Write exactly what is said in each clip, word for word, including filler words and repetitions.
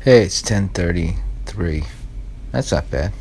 Hey, it's ten thirty-three. That's not bad.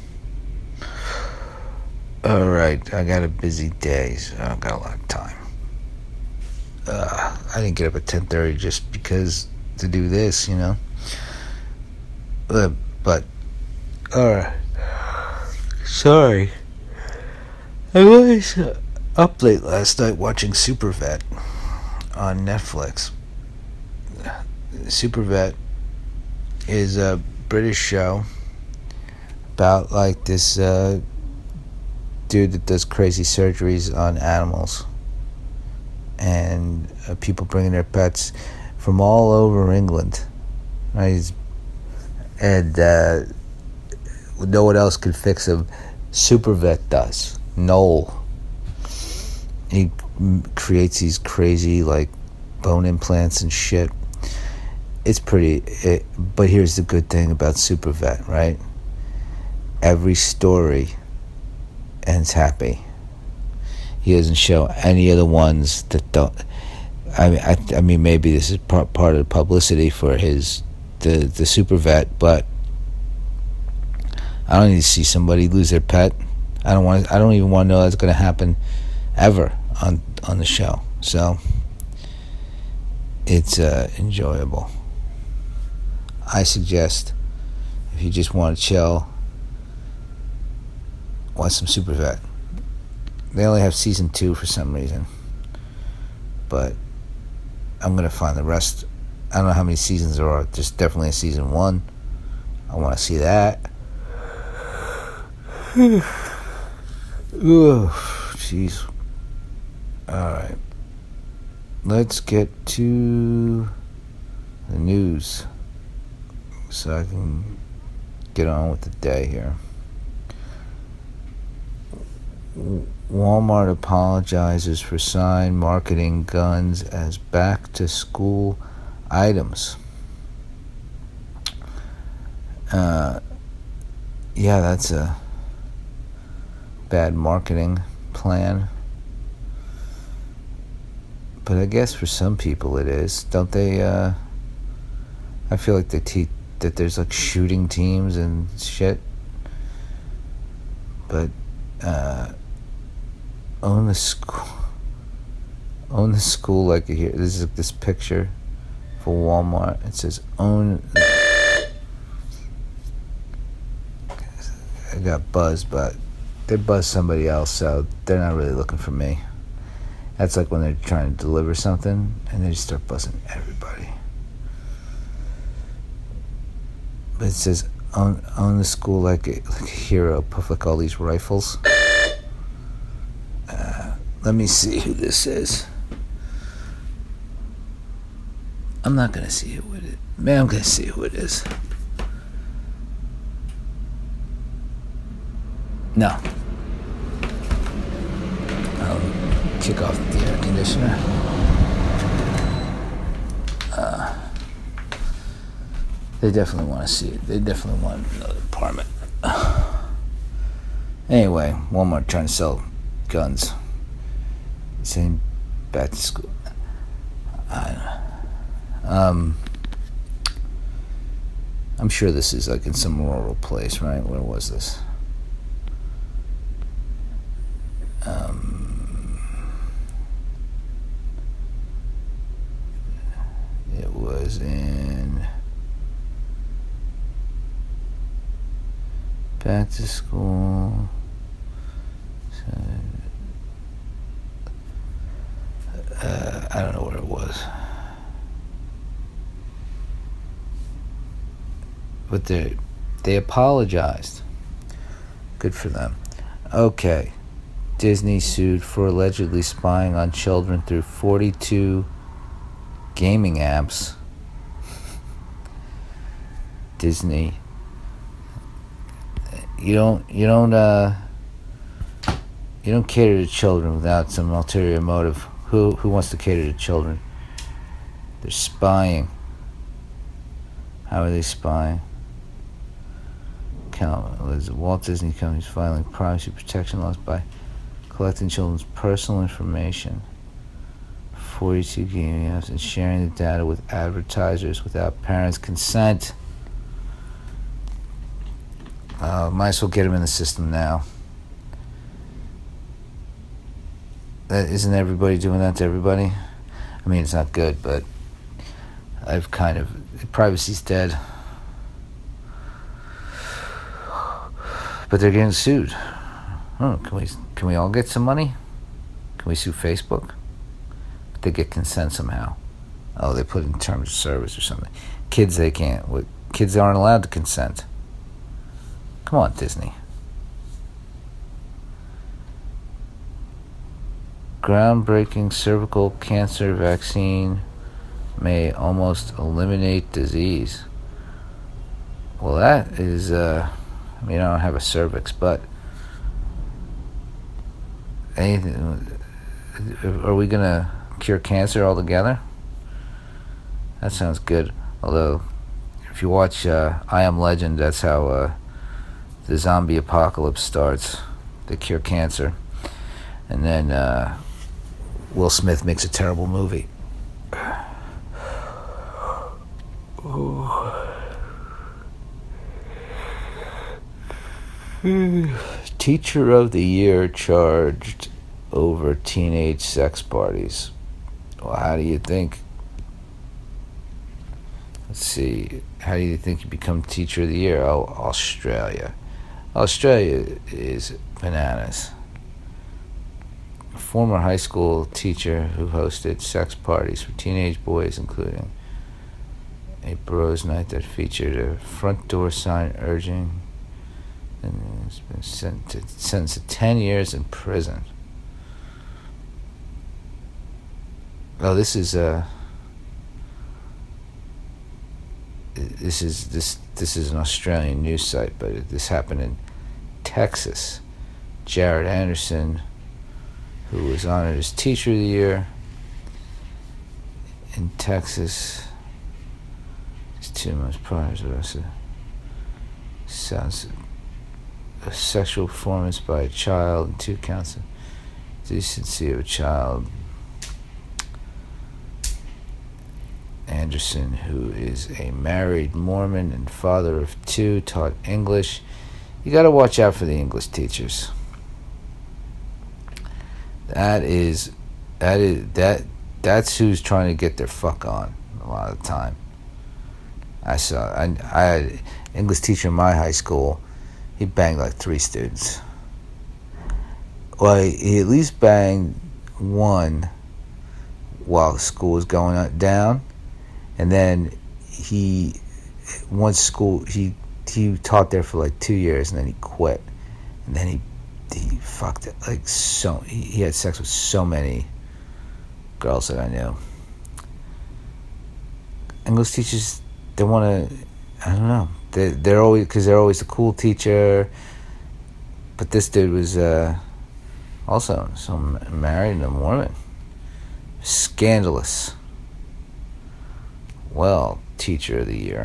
Alright, I got a busy day, so I got a lot of time. Uh, I didn't get up at ten thirty just because to do this, you know? Uh, but, alright. Sorry. I was uh, up late last night watching Supervet on Netflix. Supervet is a British show about like this uh, dude that does crazy surgeries on animals, and uh, people bringing their pets from all over England, right? He's, and uh, no one else can fix him. Supervet does. Noel. He m- creates these crazy like bone implants and shit. It's pretty, it, but here's the good thing about Supervet, right? Every story ends happy. He doesn't show any of the ones that don't. I mean, I, I mean, maybe this is part part of the publicity for his the the Supervet, but I don't need to see somebody lose their pet. I don't want. I don't even want to know that's going to happen ever on on the show. So it's uh, enjoyable. I suggest if you just want to chill, watch some Supervet. They only have season two for some reason, but I'm gonna find the rest. I don't know how many seasons there are. There's definitely a season one. I want to see that. Ooh, jeez. All right, let's get to the news so I can get on with the day here. Walmart apologizes for sign marketing guns as back-to-school items. Uh, yeah, that's a bad marketing plan. But I guess for some people it is. Don't they, uh... I feel like they teach that there's like shooting teams and shit. But, uh... own the school, own the school like here. This is this picture for Walmart. It says own. I got buzzed, but they buzzed somebody else, so they're not really looking for me. That's like when they're trying to deliver something and they just start buzzing everybody. But it says own own the school like a, like a hero. Puff like all these rifles. Let me see who this is. I'm not going to see who it is. Man, I'm going to see who it is. No. I'll kick off the air conditioner. Uh, they definitely want to see it. They definitely want another apartment. Anyway, Walmart trying to sell guns. Saying back to school. I don't know. Um, I'm sure this is like in some rural place, right? Where was this? Um, it was in back to school. So, Uh, I don't know where it was. But they they apologized. Good for them. Okay. Disney sued for allegedly spying on children through forty-two gaming apps. Disney. You don't you don't uh you don't cater to children without some ulterior motive. Who who wants to cater to children? They're spying. How are they spying? Walt Disney Company is filing privacy protection laws by collecting children's personal information. forty-two gaming apps and sharing the data with advertisers without parents' consent. Uh, might as well get them in the system now. That, isn't everybody doing that to everybody? I mean, it's not good, but I've kind of... Privacy's dead. But they're getting sued. Oh, can we can we all get some money? Can we sue Facebook? They get consent somehow. Oh, they put in terms of service or something. Kids, they can't. Kids aren't allowed to consent. Come on, Disney. Groundbreaking cervical cancer vaccine may almost eliminate disease. Well, that is, uh, I mean, I don't have a cervix, but anything, are we going to cure cancer altogether? That sounds good. Although, if you watch uh, I Am Legend, that's how uh, the zombie apocalypse starts. They cure cancer. And then uh, Will Smith makes a terrible movie. Teacher of the Year charged over teenage sex parties. Well, how do you think? Let's see. How do you think you become Teacher of the Year? Oh, Australia. Australia is bananas. A former high school teacher who hosted sex parties for teenage boys, including a bros night that featured a front door sign urging, and has been sent to, sentenced to ten years in prison. Oh, this is a. This is this this is an Australian news site, but this happened in Texas. Jared Anderson, who was honored as Teacher of the Year in Texas, his two months prior to us, sounds a sexual performance by a child and two counts of decency of a child. Anderson, who is a married Mormon and father of two, taught English. You got to watch out for the English teachers. That is, that is that that's who's trying to get their fuck on a lot of the time. I saw I I had an English teacher in my high school. He banged like three students. Well, he at least banged one while school was going on, down. And then he, once school, he he taught there for like two years, and then he quit. And then he he fucked it like so. He, he had sex with so many girls that I knew. English teachers, they want to, I don't know. They they're always because they're always the cool teacher. But this dude was uh, also some married and a Mormon. Scandalous. Well, Teacher of the Year.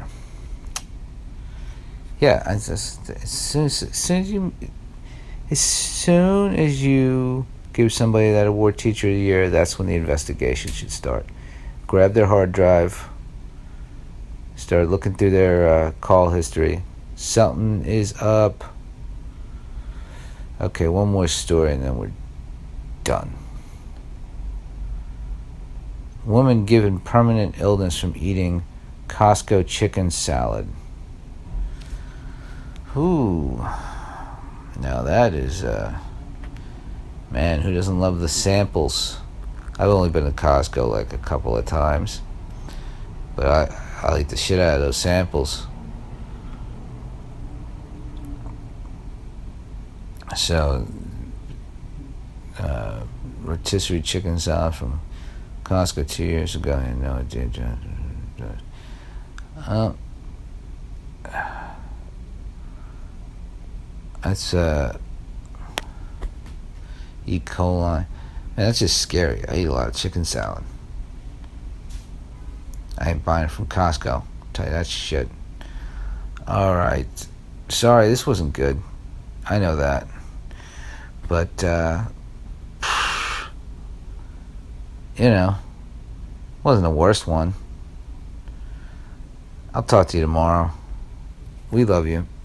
Yeah, I just as soon as, as soon as you as soon as you give somebody that award Teacher of the Year, that's when the investigation should start. Grab their hard drive, start looking through their uh, call history. Something is up. Okay, one more story and then we're done. Woman given permanent illness from eating Costco chicken salad. Ooh. Now that is, uh, man, who doesn't love the samples? I've only been to Costco like a couple of times. But I, I'll eat the shit out of those samples. So, uh, rotisserie chicken salad from Costco two years ago. I know it did. Uh, that's uh, E. coli. Man, that's just scary. I eat a lot of chicken salad. I ain't buying it from Costco. I'll tell you that shit. Alright. Sorry, this wasn't good. I know that. But, uh, you know, wasn't the worst one. I'll talk to you tomorrow. We love you.